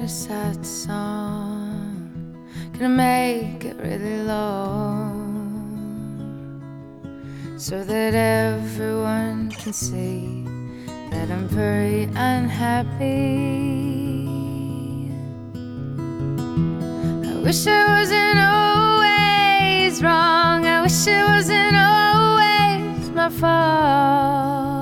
a sad song, gonna make it really long, so that everyone can see that I'm very unhappy. I wish I wasn't always wrong, I wish it wasn't always my fault.